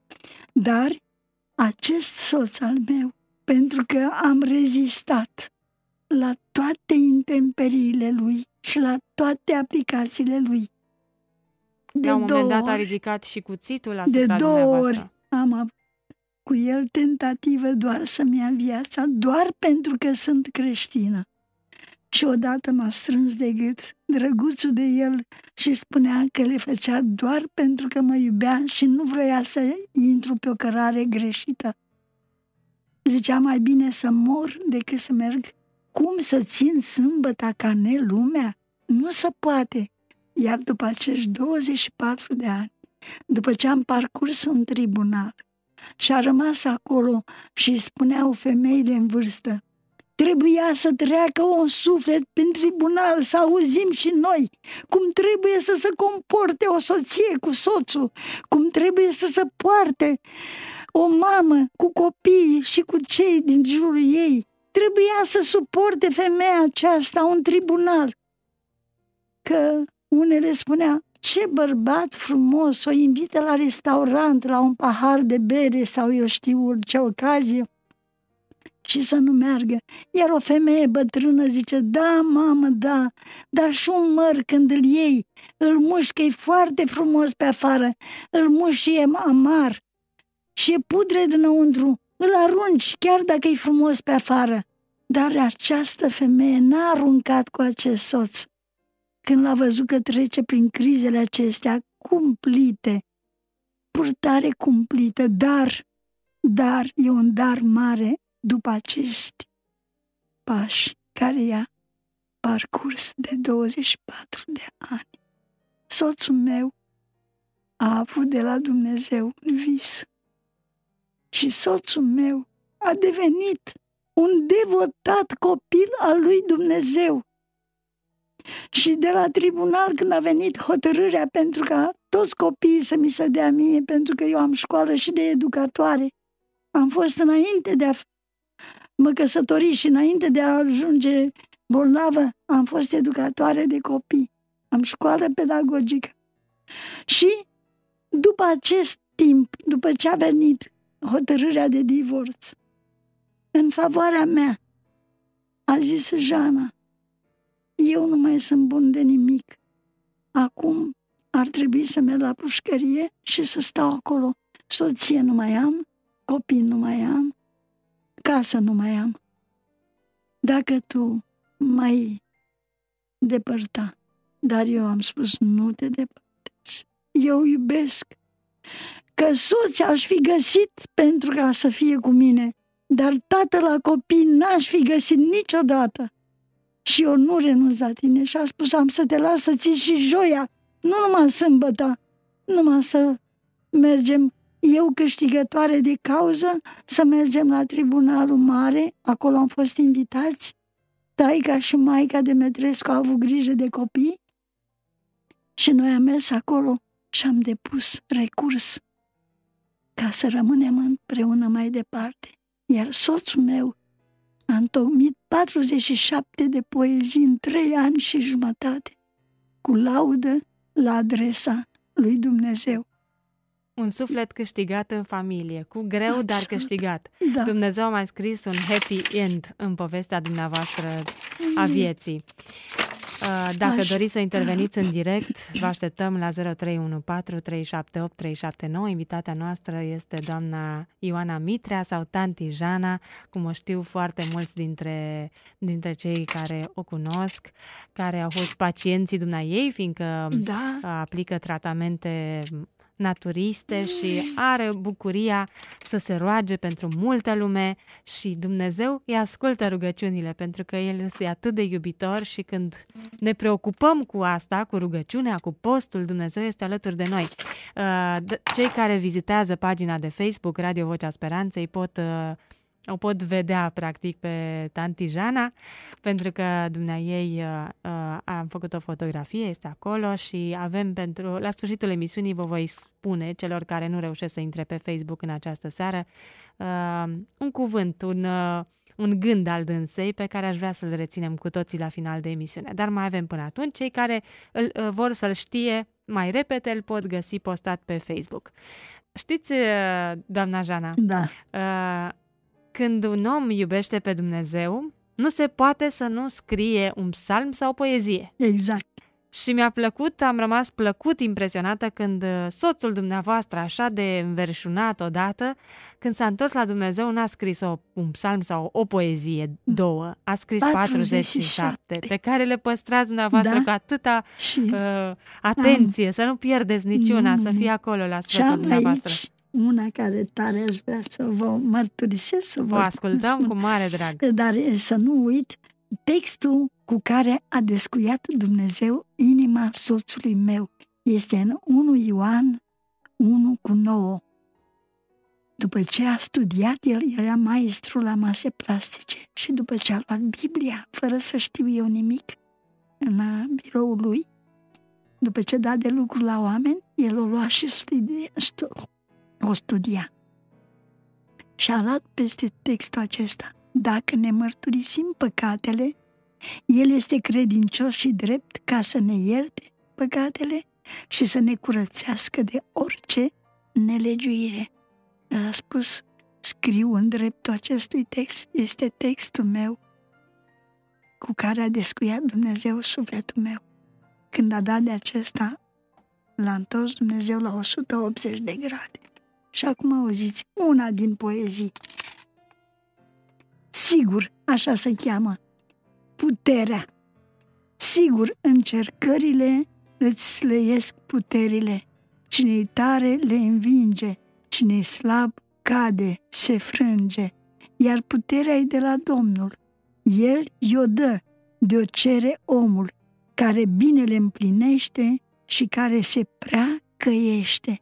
Dar acest soț al meu, pentru că am rezistat la toate intemperiile lui și la toate aplicațiile lui, de la un moment dat a ori, ridicat și cuțitul asupra de două dumneavoastră. ori am avut cu el tentativă doar să-mi ia viața, doar pentru că sunt creștină. Și odată m-a strâns de gât, drăguțul de el, și spunea că le făcea doar pentru că mă iubea și nu vroia să intru pe o cărare greșită. Zicea, mai bine să mor decât să merg. Cum să țin sâmbăta ca nelumea? Nu se poate. Iar după acești douăzeci și patru de ani, după ce am parcurs un tribunal și a rămas acolo și spuneau femeile în vârstă, trebuia să treacă un suflet prin tribunal, să auzim și noi cum trebuie să se comporte o soție cu soțul, cum trebuie să se poarte o mamă cu copiii și cu cei din jurul ei. Trebuia să suporte femeia aceasta un tribunal. Că unele spunea, ce bărbat frumos, o invită la restaurant, la un pahar de bere sau eu știu ce ocazie, și să nu meargă. Iar o femeie bătrână zice, da, mamă, da, dar și un măr când îl iei, îl mușcă-i foarte frumos pe afară, îl mușci și e amar și e pudre dinăuntru, îl arunci chiar dacă e frumos pe afară. Dar această femeie n-a aruncat cu acest soț. Când l-a văzut că trece prin crizele acestea cumplite, purtare cumplită, dar, dar e un dar mare după acești pași care i-a parcurs de douăzeci și patru de ani. Soțul meu a avut de la Dumnezeu un vis și soțul meu a devenit un devotat copil al lui Dumnezeu. Și de la tribunal, când a venit hotărârea pentru ca toți copiii să mi se dea mie, pentru că eu am școală și de educatoare, am fost înainte de a mă căsători și înainte de a ajunge bolnavă, am fost educatoare de copii, am școală pedagogică. Și după acest timp, după ce a venit hotărârea de divorț, în favoarea mea, a zis Jana, eu nu mai sunt bun de nimic. Acum ar trebui să merg la pușcărie și să stau acolo. Soție nu mai am, copii nu mai am, casă nu mai am. Dacă tu mai depărta, dar eu am spus, nu te depărtezi. Eu iubesc. Că soț aș fi găsit pentru ca să fie cu mine, dar tată la copii n-aș fi găsit niciodată. Și eu nu renunț la tine și a spus, am să te las să ții și joia, nu numai sâmbăta, numai să mergem, eu câștigătoare de cauză, să mergem la tribunalul mare, acolo am fost invitați, taica și maica Demetrescu au avut grijă de copii și noi am mers acolo și am depus recurs ca să rămânem împreună mai departe. Iar soțul meu a întocmit patruzeci și șapte de poezii în trei ani și jumătate, cu laudă la adresa lui Dumnezeu. Un suflet câștigat în familie, cu greu, absolut, dar câștigat. Da. Dumnezeu a mai scris un happy end în povestea dumneavoastră a vieții. Dacă Aș... doriți să interveniți în direct, vă așteptăm la zero trei unu patru trei șapte opt trei șapte nouă. Invitata noastră este doamna Ioana Mitrea sau tanti Jana, cum o știu foarte mulți dintre, dintre cei care o cunosc, care au fost pacienții dumneaei, fiindcă da. aplică tratamente naturiste și are bucuria să se roage pentru multă lume și Dumnezeu îi ascultă rugăciunile, pentru că El este atât de iubitor și când ne preocupăm cu asta, cu rugăciunea, cu postul, Dumnezeu este alături de noi. Cei care vizitează pagina de Facebook Radio Vocea Speranței pot o pot vedea practic pe tanti Jana, pentru că dumneaei uh, uh, am făcut o fotografie, este acolo și avem pentru, la sfârșitul emisiunii vă voi spune celor care nu reușesc să intre pe Facebook în această seară uh, un cuvânt, un, uh, un gând al dânsei pe care aș vrea să-l reținem cu toții la final de emisiune. Dar mai avem până atunci, cei care îl, uh, vor să-l știe mai repede îl pot găsi postat pe Facebook. Știți, doamna Jana, Da. când un om iubește pe Dumnezeu, nu se poate să nu scrie un psalm sau o poezie. Exact. Și mi-a plăcut, am rămas plăcut impresionată când soțul dumneavoastră, așa de înverșunat odată, când s-a întors la Dumnezeu, n-a scris o, un psalm sau o poezie, două, a scris patruzeci și șapte, pe care le păstrați dumneavoastră da? cu atâta și uh, atenție, am... să nu pierdeți niciuna, mm, să fie acolo la sfătul dumneavoastră. Aici una care tare aș vrea să vă mărturisesc, să vă, vă ascultăm spun, cu mare drag. Dar să nu uit textul cu care a descuiat Dumnezeu inima soțului meu. Este în unu Ioan unu cu nouă. După ce a studiat, el era maestru la mase plastice și după ce a luat Biblia, fără să știu eu nimic, în biroul lui, după ce da de lucru la oameni, el o lua și studia, stu, o studia. Și a luat peste textul acesta: dacă ne mărturisim păcatele, El este credincios și drept ca să ne ierte păcatele și să ne curățească de orice nelegiuire. A spus, scriu în dreptul acestui text, este textul meu cu care a descuiat Dumnezeu sufletul meu. Când a dat de acesta, l-a întors Dumnezeu la o sută optzeci de grade. Și acum auziți una din poezii. Sigur, așa se cheamă, puterea. Sigur, încercările îți slăiesc puterile. Cine-i tare le învinge, cine-i slab cade, se frânge. Iar puterea-i de la Domnul. El i-o dă, de-o cere omul, care bine le împlinește și care se prea căiește.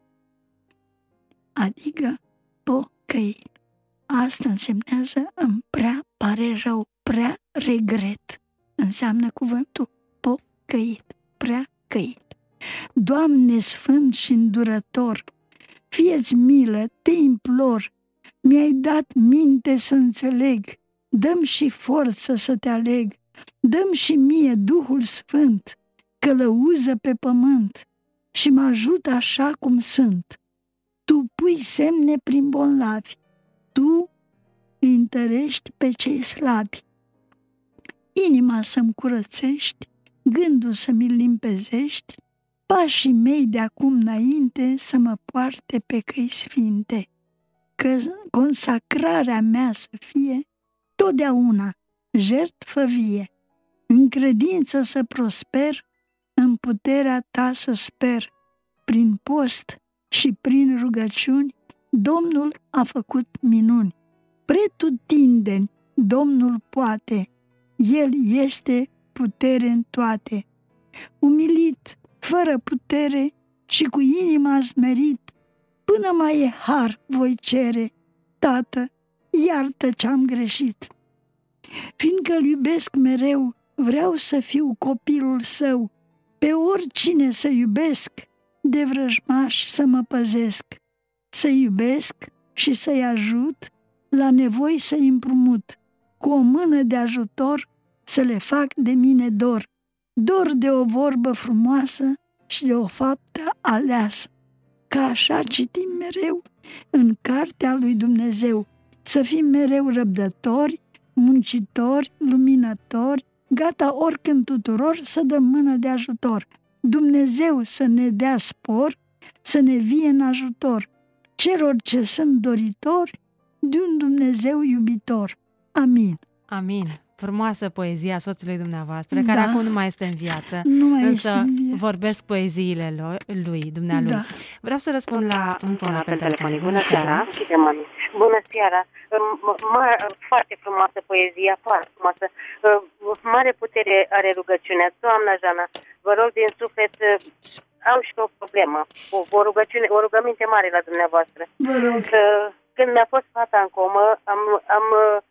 Adică pocăit. Asta însemnează îmi prea pare rău, prea regret. Înseamnă cuvântul pocăit, prea căit. Doamne sfânt și îndurător, fie-ți milă, te implor, mi-ai dat minte să înțeleg, dă-mi și forță să te aleg, dă-mi și mie Duhul Sfânt, călăuză pe pământ și mă ajută așa cum sunt. Tu pui semne prin bolnavi, tu îi întărești pe cei slabi. Inima să-mi curățești, gândul să-mi limpezești, pașii mei de acum înainte să mă poarte pe căi sfinte, că consacrarea mea să fie totdeauna jertfă vie, în credință să prosper, în puterea ta să sper, prin post și prin rugăciuni, Domnul a făcut minuni. Pretutindeni Domnul poate, El este putere în toate. Umilit, fără putere și cu inima smerit, până mai e har voi cere, Tată, iartă ce-am greșit. Fiindcă-L iubesc mereu, vreau să fiu copilul său, pe oricine să iubesc, de vrăjmași să mă păzesc, să iubesc și să-i ajut, la nevoi să-i împrumut, cu o mână de ajutor să le fac de mine dor, dor de o vorbă frumoasă și de o faptă aleasă. Ca așa citim mereu în cartea lui Dumnezeu, să fim mereu răbdători, muncitori, luminători, gata oricând tuturor să dăm mână de ajutor. Dumnezeu să ne dea spor, să ne vie în ajutor, celor ce sunt doritori de un Dumnezeu iubitor. Amin. Amin. Frumoasă poezia soțului dumneavoastră, da. care acum nu mai este în viață, nu mai însă este în viață. Vorbesc poeziile lui, dumnealui. Da. Vreau să răspund la încă un apel telefonic. Bună seara! Bună seara! Foarte frumoasă poezia, foarte frumoasă. Mare putere are rugăciunea. Doamna Jana, vă rog din suflet, am și o problemă, o, o rugăciune, o rugăminte mare la dumneavoastră. Vă rog. Când mi-a fost fata în comă, am... am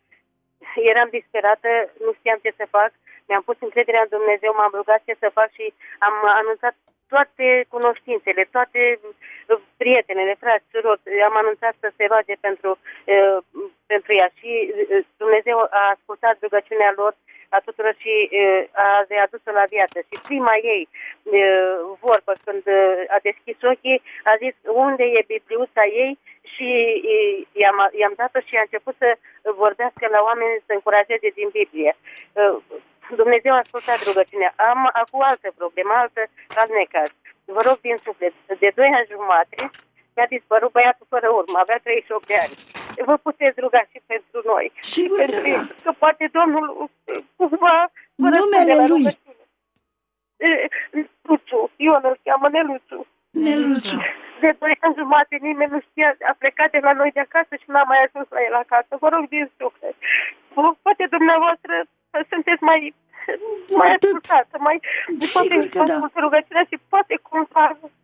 eram disperată, nu știam ce să fac, mi-am pus încrederea în Dumnezeu, m-am rugat ce să fac și am anunțat toate cunoștințele, toate prietenele, frați, surori, am anunțat să se roage pentru, pentru ea și Dumnezeu a ascultat rugăciunea lor, a tuturor și a readus-o la viață. Și prima ei vorbă când a deschis ochii, a zis unde e Bibliuța ei și i-am, i-am dat-o și a început să vorbească la oameni, să încurajeze din Biblie. Dumnezeu a ascultat rugăciunea. Am acum altă problemă, altă, alt necaz. Vă rog din suflet, de doi ani jumate mi-a dispărut băiatul fără urmă, avea treizeci și opt de ani. Vă puteți ruga și pentru noi. Sigur pentru că da. Că poate Domnul cumva numele lui. Neluțu, Ion îl cheamă Neluțu. Neluțu. De doi ani jumate nimeni nu știa, a plecat de la noi de acasă și n-a mai ajuns la el acasă. Vă rog din suflet. Poate dumneavoastră sunteți mai mai ascultată, mai sigur că da. Rugăciunea și poate cumva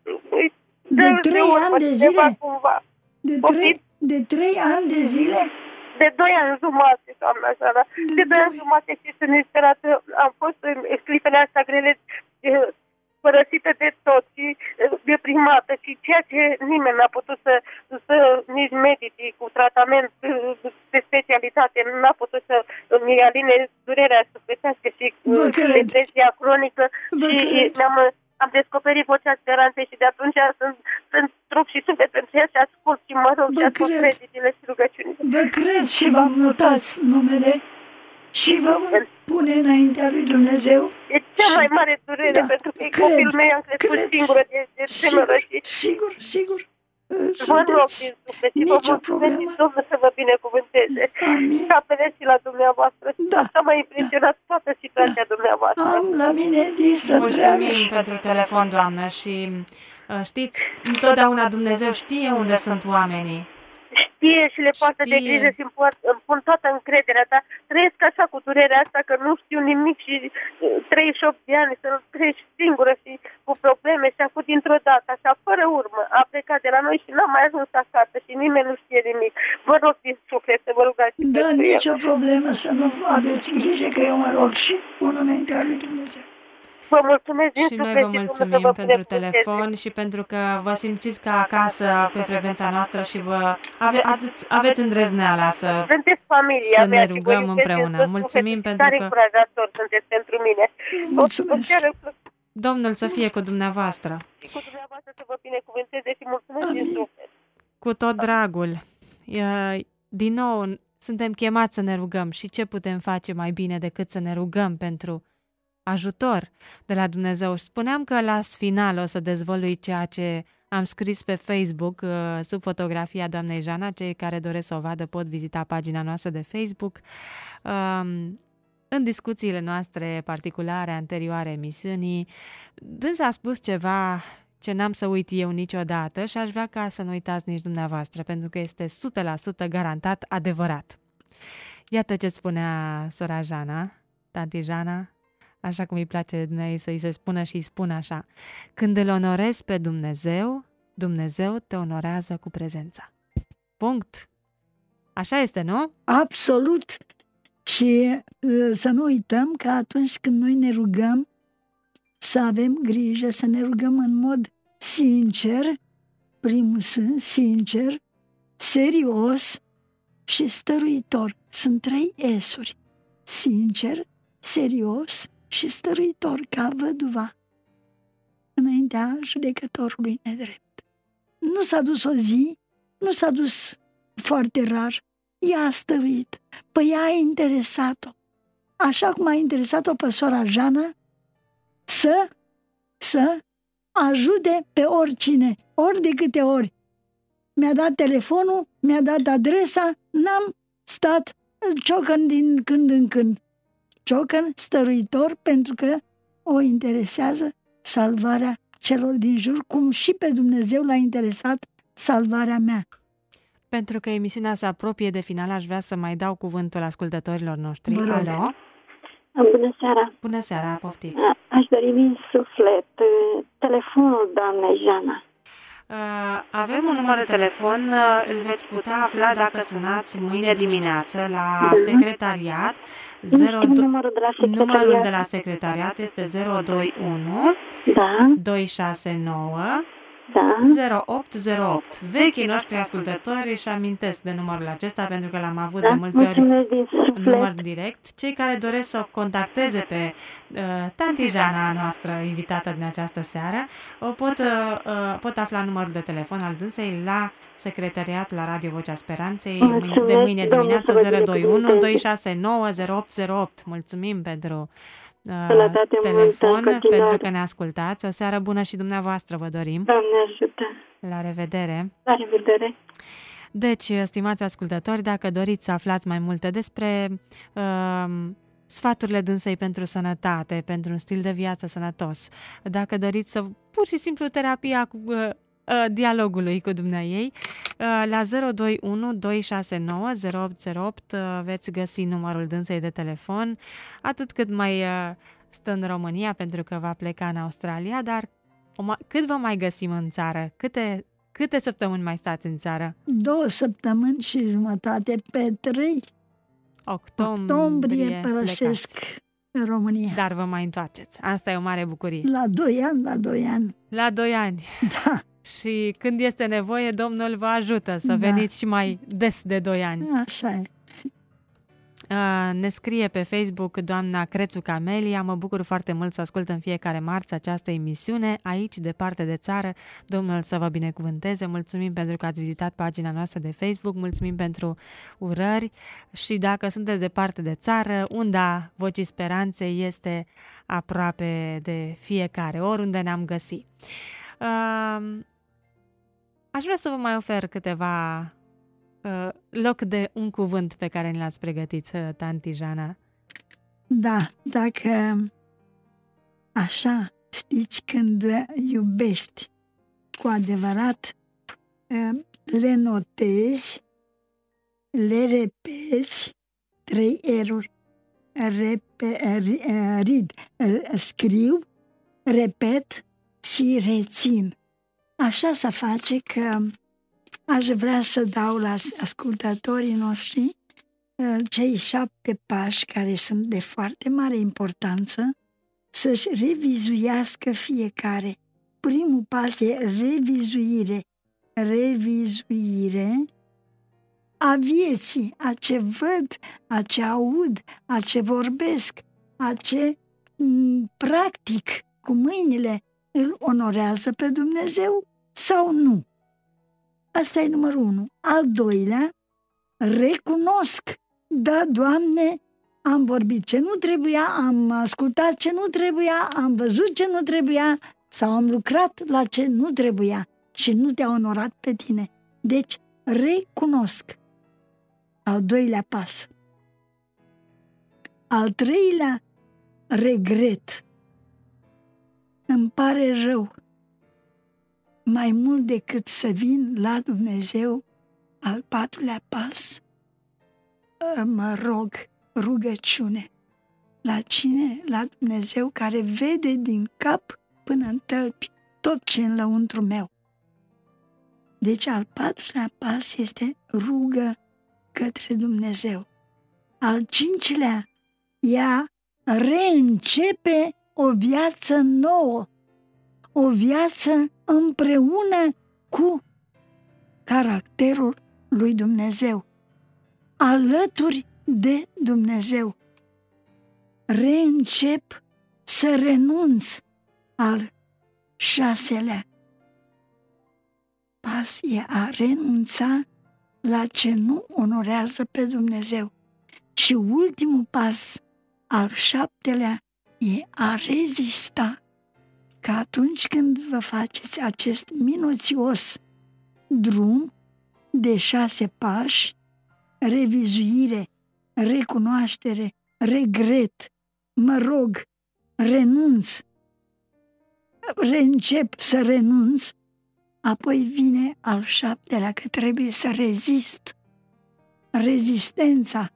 de trei ani de zile? Cumva. De trei, de trei ani de zile? De doi ani jumate, doamna Jana. De, de doi ani jumate și sunt disperată. Am fost în clipele astea grele părăsită de tot și deprimată și ceea ce nimeni n-a putut să, să nici medicii cu tratament de specialitate n-a putut să mi aline durerea sufletească și depresia cronică. Vă și mi-am am descoperit vocea speranței și de atunci sunt, sunt trup și suflet pentru ea și ascult și mă rog și ascult creditele și rugăciunile. Vă cred și v-am notat numele și vă pune înaintea lui Dumnezeu. E cea mai mare durere, da, pentru că copilul meu am crescut cred, singură de, de tânără. Și... Sigur, sigur. Vă rog din suflet și vă mulțumesc și Domnul să vă binecuvânteze. Amin. Și apelez și la dumneavoastră. Da. Așa m-a impresionat toată situația da. dumneavoastră. Am la mine listă întreagă. Mulțumim pentru telefon, doamnă, și știți, întotdeauna Dumnezeu știe unde sunt oamenii. Știe și le poartă de grijă și îmi, poartă, îmi pun toată încrederea ta. Trăiesc așa cu durerea asta că nu știu nimic și treizeci și opt de ani să trăiești singură și cu probleme și acum dintr-o dată, așa, fără urmă, a plecat de la noi și n-am mai ajuns acasă și nimeni nu știe nimic. Vă rog din suflet să vă rugați. Da, nicio problemă, să nu aveți grijă că eu mă rog și pun înaintea lui Dumnezeu. Vă mulțumesc din și noi vă mulțumim vă pentru telefon și pentru că vă simțiți ca acasă pe frecvența noastră și vă ave, aveți, aveți îndrăzneala să, sunteți familia să mea ne rugăm împreună. Mulțumim pentru că... încurajator sunteți pentru mine. Mulțumesc. Domnul să fie cu dumneavoastră. Și cu dumneavoastră să vă binecuvânteze și mulțumesc din suflet. Cu tot dragul. Din nou, suntem chemați să ne rugăm și ce putem face mai bine decât să ne rugăm pentru ajutor de la Dumnezeu. Spuneam că la final o să dezvălui ceea ce am scris pe Facebook sub fotografia doamnei Jana. Cei care doresc să o vadă pot vizita pagina noastră de Facebook. În discuțiile noastre particulare anterioare emisiunii, dânsa a spus ceva ce n-am să uit eu niciodată și aș vrea ca să nu uitați nici dumneavoastră, pentru că este o sută la sută garantat adevărat. Iată ce spunea sora Jana, tanti Jana, așa cum îi place dumneavoastră să-i se spună și îi spun așa: când îl onorezi pe Dumnezeu, Dumnezeu te onorează cu prezența. Punct. Așa este, nu? Absolut. Și să nu uităm că atunci când noi ne rugăm, să avem grijă, să ne rugăm în mod sincer, primul sens, sincer, serios și stăruitor. Sunt trei esuri. Sincer, serios și stăruitor, ca văduva înaintea judecătorului nedrept. Nu s-a dus o zi, nu s-a dus foarte rar, ea a stăruit. Păi ea a interesat-o, așa cum a interesat-o pe sora Jana, să, să ajute pe oricine, ori de câte ori. Mi-a dat telefonul, mi-a dat adresa, n-am stat ciocăn din când în când. Ciocăn stăruitor, pentru că o interesează salvarea celor din jur, cum și pe Dumnezeu l-a interesat salvarea mea. Pentru că emisiunea se apropie de final, aș vrea să mai dau cuvântul ascultătorilor noștri. Alo? Bună seara! Bună seara, poftiți! Aș dori din suflet telefonul doamnei Jana. Uh, avem un număr de telefon, uh, îl veți putea afla dacă sunați mâine dimineață la uh-huh. secretariat. zero doi numărul, de la secretariat. Numărul de la secretariat este zero doi unu da. doi șase nouă Da. zero opt zero opt. Vechii noștri ascultători își amintesc de numărul acesta pentru că l-am avut Da, de multe ori mulțumesc din un suflet. număr direct. Cei care doresc să o contacteze pe uh, tanti Jana, noastră invitată din această seară, o pot, uh, uh, pot afla numărul de telefon al dânsei la secretariat la Radio Vocea Speranței Mulțumesc, de mâine Domnul dimineață să vă zero doi unu binecuvânteze. doi șase nouă zero opt zero opt. Mulțumim pentru uh, Sănătate multă în telefon, continuare. pentru că ne ascultați. O seară bună și dumneavoastră vă dorim. Doamne ajută. La revedere! La revedere. Deci, stimați ascultători, dacă doriți să aflați mai multe despre uh, sfaturile dânsei pentru sănătate, pentru un stil de viață sănătos, dacă doriți să pur și simplu terapia cu uh, uh, dialogului cu dumneaei, uh, la zero doi unu doi șase nouă zero opt zero opt uh, veți găsi numărul dânsei de telefon, atât cât mai uh, stă în România, pentru că va pleca în Australia, dar o ma- cât vă mai găsim în țară? Câte Câte săptămâni mai stați în țară? Două săptămâni și jumătate, pe trei Octombrie, octombrie părăsesc plecați. în România. Dar vă mai întoarceți. Asta e o mare bucurie. La doi ani, la doi ani. La doi ani. Da, Și când este nevoie, Domnul vă ajută să Da. veniți și mai des de doi ani. așa e. Uh, ne scrie pe Facebook doamna Crețu Camelia: mă bucur foarte mult să ascult în fiecare marți această emisiune aici, departe de țară. Domnul să vă binecuvânteze. Mulțumim pentru că ați vizitat pagina noastră de Facebook, mulțumim pentru urări și dacă sunteți departe de țară, unda Vocii Speranței este aproape de fiecare, oriunde ne-am găsit. Uh, aș vrea să vă mai ofer câteva loc de un cuvânt pe care ni l-ați pregătit, tanti Jana. Da, dacă așa, știți, când iubești cu adevărat, le notezi, le repeți, trei eruri, repe, rid, scriu, repet și rețin. Așa se face că aș vrea să dau la ascultătorii noștri cei șapte pași care sunt de foarte mare importanță, să-și revizuiască fiecare. Primul pas e revizuire, revizuire a vieții, a ce văd, a ce aud, a ce vorbesc, a ce m, practic cu mâinile, îl onorează pe Dumnezeu sau nu? Asta e numărul unu. Al doilea, recunosc. Da, Doamne, am vorbit ce nu trebuia, am ascultat ce nu trebuia, am văzut ce nu trebuia sau am lucrat la ce nu trebuia și nu te-a onorat pe tine. Deci, recunosc. Al doilea pas. Al treilea, regret. Îmi pare rău. Mai mult decât să vin la Dumnezeu, al patrulea pas, mă rog, rugăciune. La cine? La Dumnezeu care vede din cap până în tălpi tot ce în lăuntru meu. Deci al patrulea pas este rugă către Dumnezeu. Al cincilea, ea reîncepe o viață nouă, o viață împreună cu caracterul lui Dumnezeu, alături de Dumnezeu. Reîncep să renunț. Al șaselea pas e a renunța la ce nu onorează pe Dumnezeu. Și ultimul pas, al șaptelea, e a rezista. Că atunci când vă faceți acest minuțios drum de șase pași, revizuire, recunoaștere, regret, mă rog, renunț, reîncep să renunț, apoi vine al șaptelea, că trebuie să rezist. Rezistența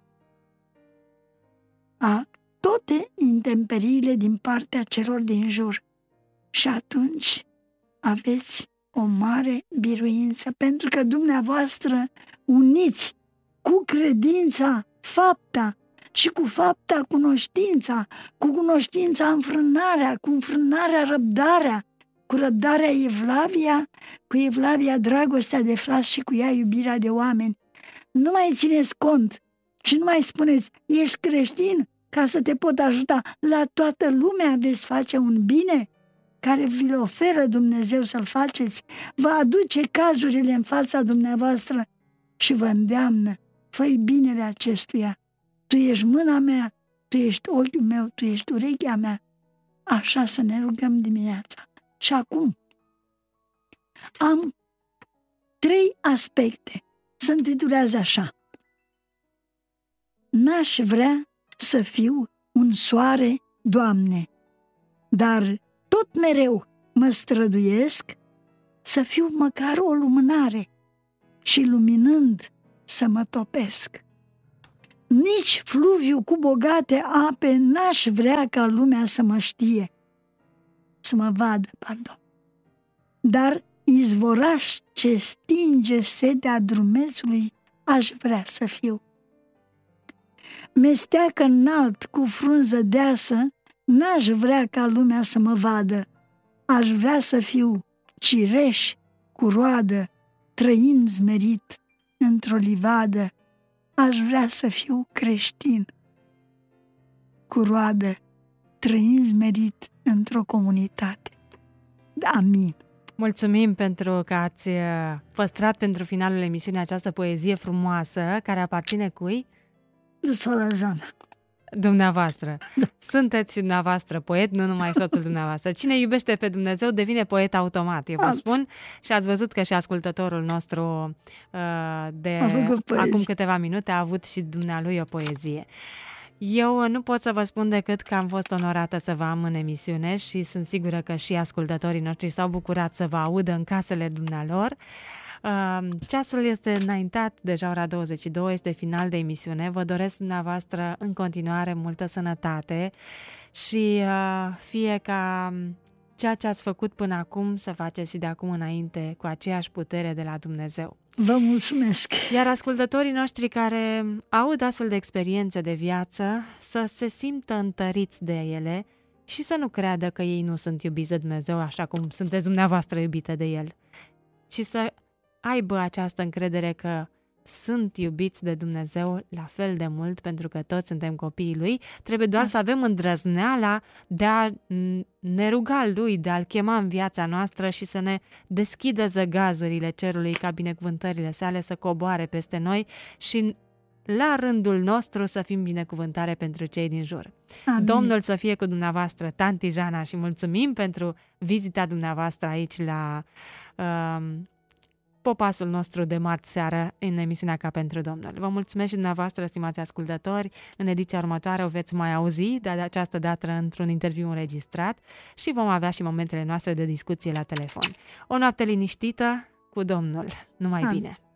a toate intemperiile din partea celor din jur. Și atunci aveți o mare biruință, pentru că dumneavoastră uniți cu credința fapta și cu fapta cunoștința, cu cunoștința înfrânarea, cu înfrânarea răbdarea, cu răbdarea Evlavia, cu Evlavia dragostea de frați și cu ea iubirea de oameni. Nu mai țineți cont și nu mai spuneți, ești creștin ca să te pot ajuta. La toată lumea veți face un bine care vi-l oferă Dumnezeu să-l faceți. Vă aduce cazurile în fața dumneavoastră și vă îndeamnă, fă-i binele acestuia. Tu ești mâna mea, tu ești ochiul meu, tu ești urechea mea. Așa să ne rugăm dimineața. Și acum am trei aspecte. Se intitulează așa. N-aș vrea să fiu un soare, Doamne, dar tot mereu mă străduiesc să fiu măcar o lumânare și luminând să mă topesc. Nici fluviu cu bogate ape n-aș vrea ca lumea să mă știe, să mă vadă, pardon. Dar izvoraș ce stinge setea drumețului aș vrea să fiu. Mesteacă înalt cu frunză deasă n-aș vrea ca lumea să mă vadă, aș vrea să fiu cireș cu roadă, trăind zmerit într-o livadă, aș vrea să fiu creștin cu roadă, trăind zmerit într-o comunitate. Amin. Mulțumim pentru că ați păstrat pentru finalul emisiunii această poezie frumoasă care aparține cui? Sora Jana. Dumneavoastră. Sunteți și dumneavoastră poet, nu numai soțul dumneavoastră. Cine iubește pe Dumnezeu devine poet automat, eu vă Absolut. spun. Și ați văzut că și ascultătorul nostru uh, de A acum câteva minute a avut și dumnealui o poezie. Eu nu pot să vă spun decât că am fost onorată să vă am în emisiune și sunt sigură că și ascultătorii noștri s-au bucurat să vă audă în casele dumnealor. Ceasul este înaintat, deja ora douăzeci și două, este final de emisiune. Vă doresc dumneavoastră în continuare multă sănătate și fie ca ceea ce ați făcut până acum să faceți și de acum înainte cu aceeași putere de la Dumnezeu. Vă mulțumesc! Iar ascultătorii noștri care aud astfel de experiențe de viață să se simtă întăriți de ele și să nu creadă că ei nu sunt iubiți de Dumnezeu așa cum sunteți dumneavoastră iubită de El, ci să aibă această încredere că sunt iubiți de Dumnezeu la fel de mult, pentru că toți suntem copiii Lui. Trebuie doar să avem îndrăzneala de a ne ruga Lui, de a-L chema în viața noastră și să ne deschidă zăgazurile cerului ca binecuvântările sale să coboare peste noi și la rândul nostru să fim binecuvântare pentru cei din jur. Amin. Domnul să fie cu dumneavoastră, tanti Jana, și mulțumim pentru vizita dumneavoastră aici la uh, popasul nostru de marți seară în emisiunea Ca pentru Domnul. Vă mulțumesc și dumneavoastră, stimați ascultători. În ediția următoare o veți mai auzi, dar de această dată într-un interviu înregistrat și vom avea și momentele noastre de discuție la telefon. O noapte liniștită cu Domnul. Numai Amin. bine!